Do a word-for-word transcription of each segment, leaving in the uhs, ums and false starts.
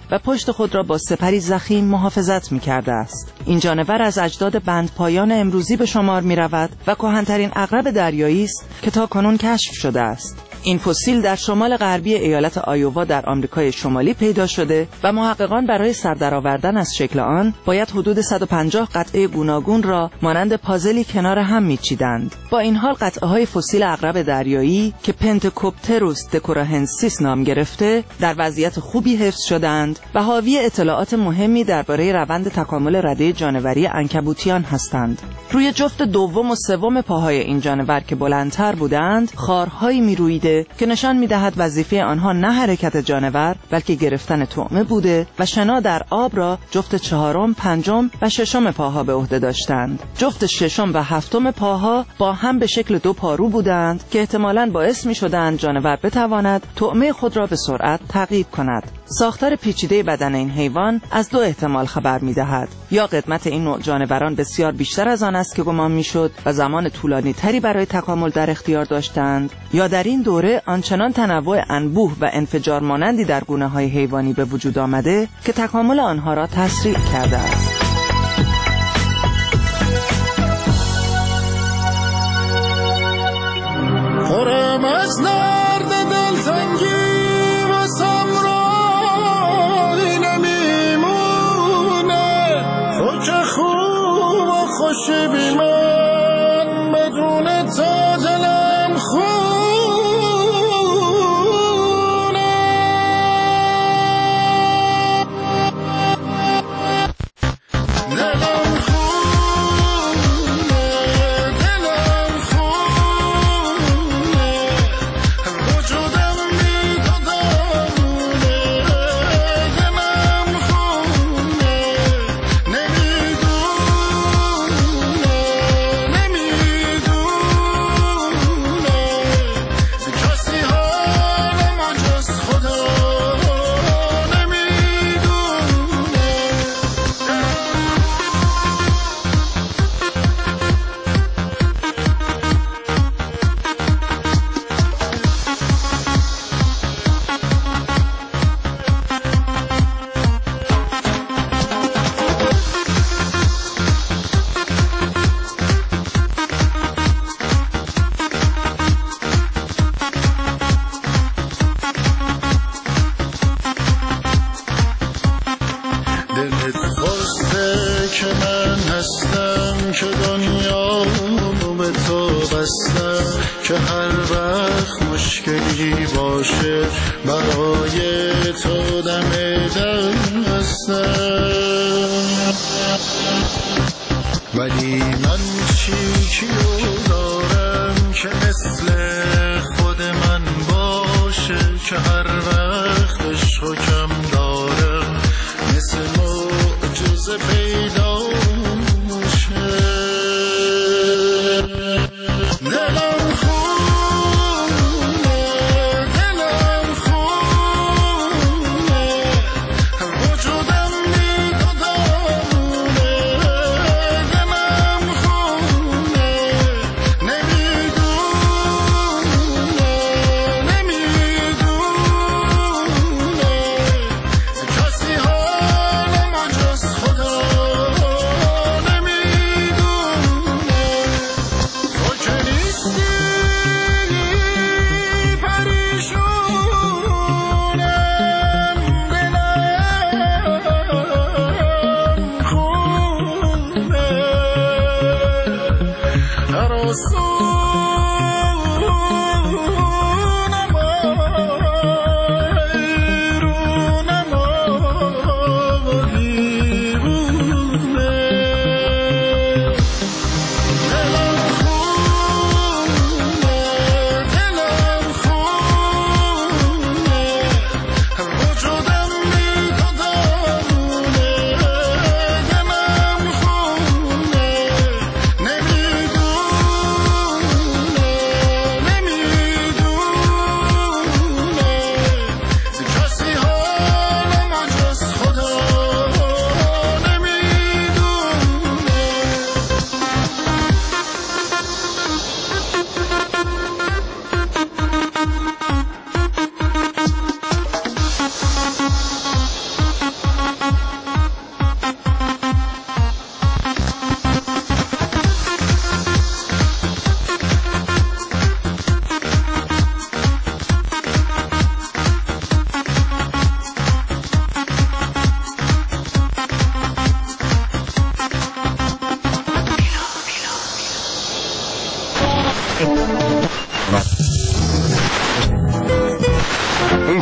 و پشت خود را با سپری ضخیم محافظت می‌کرده است. این جانور از اجداد بندپایان امروزی به شمار می‌رود و کهن‌ترین عقرب دریایی است که تاکنون کشف شده است. این فسیل در شمال غربی ایالت آیووا در آمریکای شمالی پیدا شده و محققان برای سر درآوردن از شکل آن باید حدود صد و پنجاه قطعه گوناگون را مانند پازلی کنار هم میچیدند. با این حال قطعه‌های فسیل عقرب دریایی که پنتکوپتروس دکوراهنسیس نام گرفته در وضعیت خوبی حفظ شدند و حاوی اطلاعات مهمی درباره روند تکامل رده جانوری عنکبوتیان هستند. روی جفت دوم و سوم پاهای این جانور که بلندتر بودند خارهایی میرویده که نشان می‌دهد وظیفه آنها نه حرکت جانور بلکه گرفتن طعمه بوده و شنا در آب را جفت چهارم، پنجم و ششم پاها به عهده داشتند. جفت ششم و هفتم پاها با هم به شکل دو پارو بودند که احتمالاً باعث می‌شدند جانور بتواند طعمه خود را به سرعت تعقیب کند. ساختار پیچیده بدن این حیوان از دو احتمال خبر می‌دهد: یا قدمت این نوع جانوران بسیار بیشتر از آن است که گمان می‌شد و زمان طولانی تری برای تکامل در اختیار داشتند، یا در این دوره آنچنان تنوع انبوه و انفجار مانندی در گونه‌های حیوانی به وجود آمده که تکامل آنها را تسریع کرده است. خورم از نرد دلتنگی واسم رای نمیمونه، تو که خوب و خوشی بی من بدون تا دلم خونه. دلم خونه، دلم خونه، وجودم میدادمونه. دلم خونه، نمیدونه، نمیدونه کسی حالم جز خدا نمیدونه. دلت خواسته که من هستم، که دنیا به تو بستم، که هر وقت مشکلی باشه برای تو دم دل هستم. ولی من چیکیو دارم که مثل خود من باشه، که هر وقت عشقو کم دارم مثل معجزه پیدا میشه. دلم خونه، دلم خونه، وجودم میدادمونه. دلم خونه، نمیدونه، نمیدونه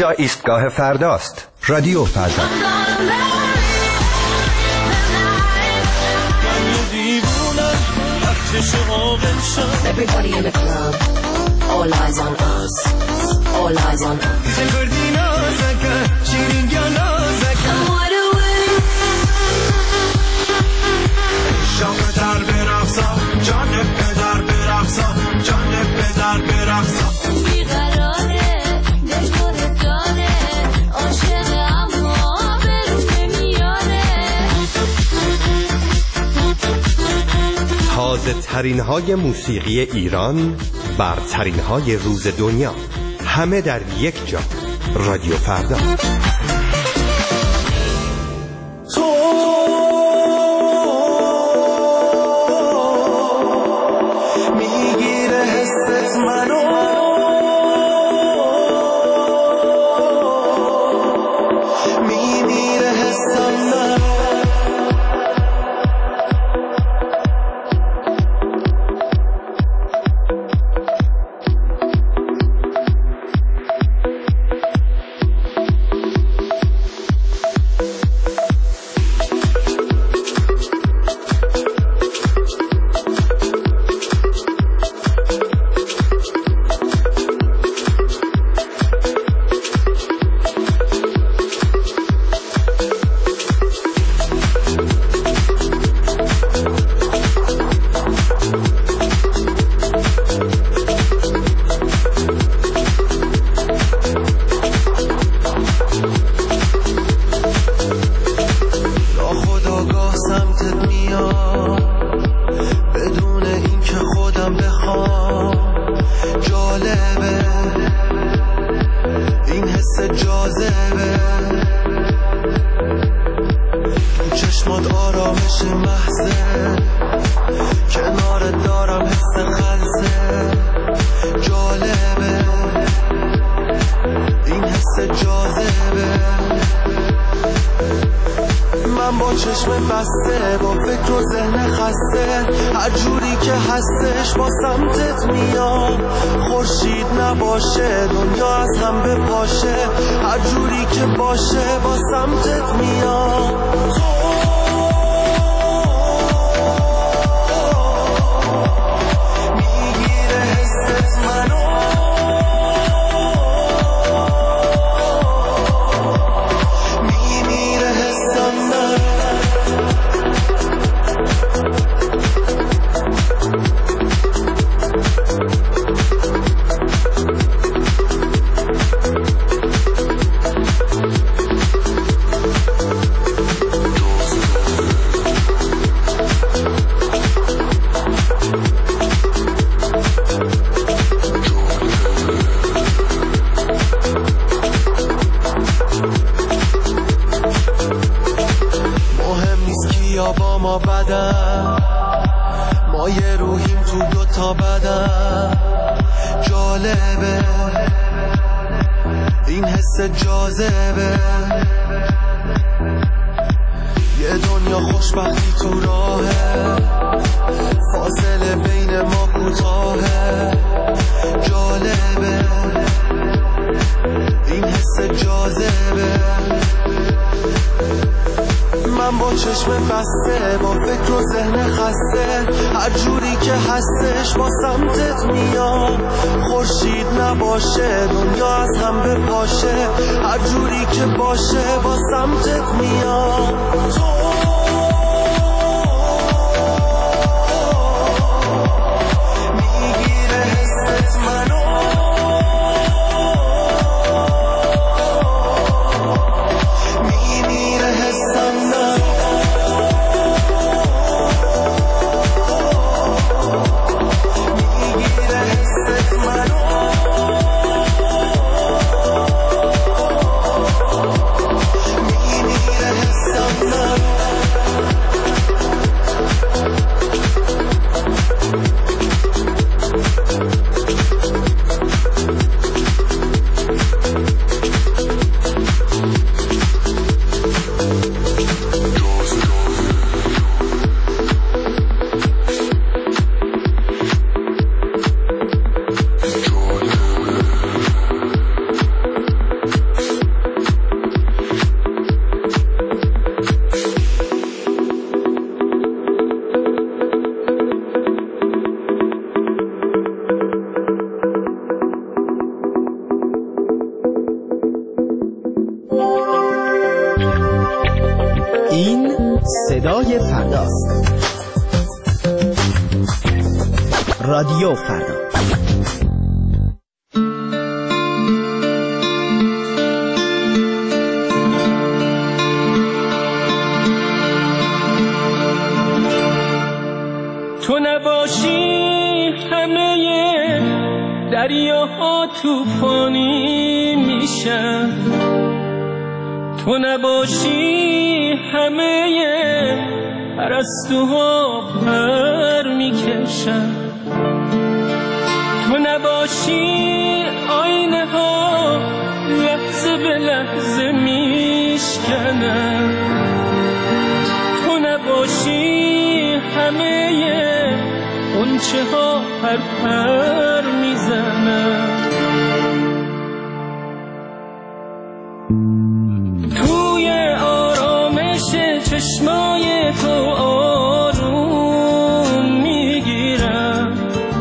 اینجا ایستگاه فرداست. رادیو فردا. Everybody in the club, all eyes on us, all eyes on us. تازه ترین های موسیقی ایران، برترین های روز دنیا، همه در یک جا. رادیو فردا. میگیره حست منو، میمیره حسم منو. Some این صدای فرداست. رادیو فردا. تو نباشی همه دریاها طوفانی میشن، تو نباشی همه پرستوها پر میکشن، تو نباشی آینه ها لحظه به لحظه میشکنن، تو نباشی همه غنچه ها پر پر میزنن، توی آرامش چشمای تو آروم میگیرم،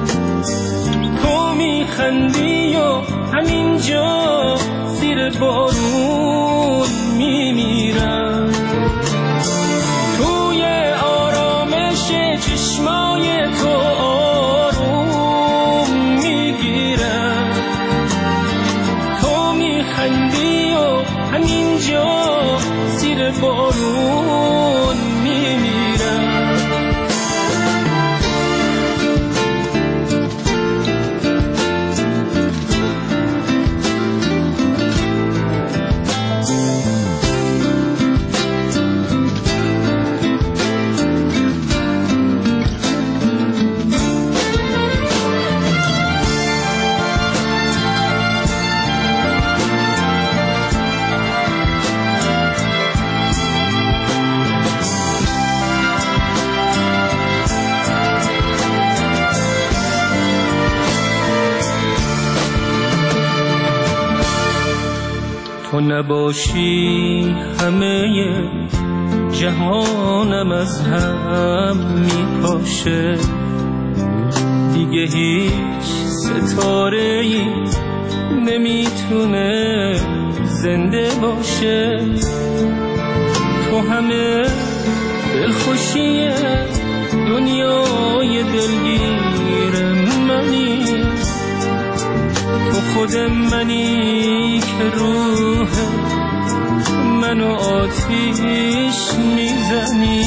تو میخندی و همینجا زیر بارون میمیرم، توی آرامش چشمای تو آروم میگیرم، تو میخندی و همینجا زیر بارون میمیرم. تو نباشی همه جهانم از هم میپاشه، دیگه هیچ ستاره‌ای نمیتونه زنده باشه، تو همه دلخوشی دنیای دلگیر منی، تو خود منی که روح منو آتیش میزنی،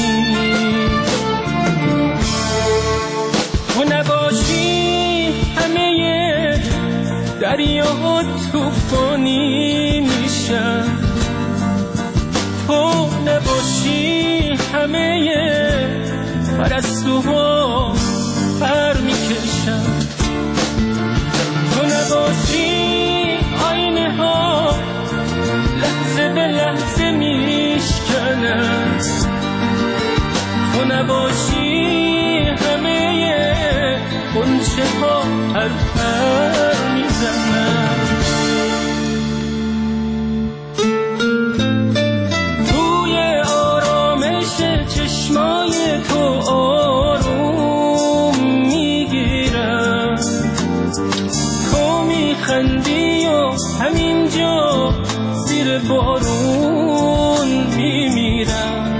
تو نباشی همه دریاها طوفانی میشن، تو نباشی همه پرستوها پر میکشن، تو نباشی آینه ها لحظه به لحظه میشکنن، تو نباشی همه غنچه ها پر پر میزنن، توی آرامش چشمای تو آروم میگیرم، تو میخندی و همینجا زیر بارون میمیرم،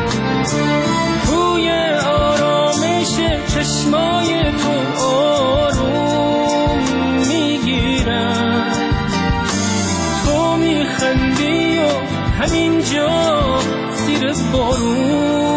توی آرامش چشمای تو آروم میگیرم، تو میخندی و همینجا زیر بارون